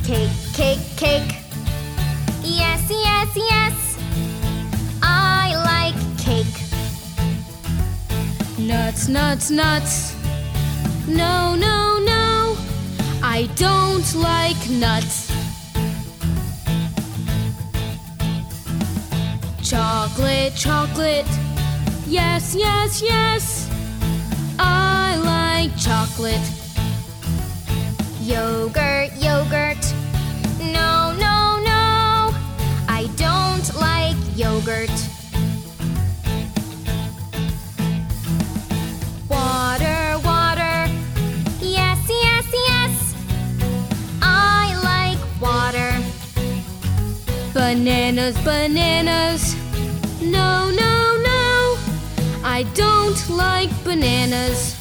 Cake, cake, cake. Yes, yes, yes. I like cake. Nuts, nuts, nuts. No, no, no. I don't like nuts. Chocolate, chocolate. Yes, yes, yes. I like chocolate. Yogurt, yogurt. No, no, no. I don't like yogurt. Water, water. Yes, yes, yes. I like water. Bananas, bananas. No, no, no. I don't like bananas.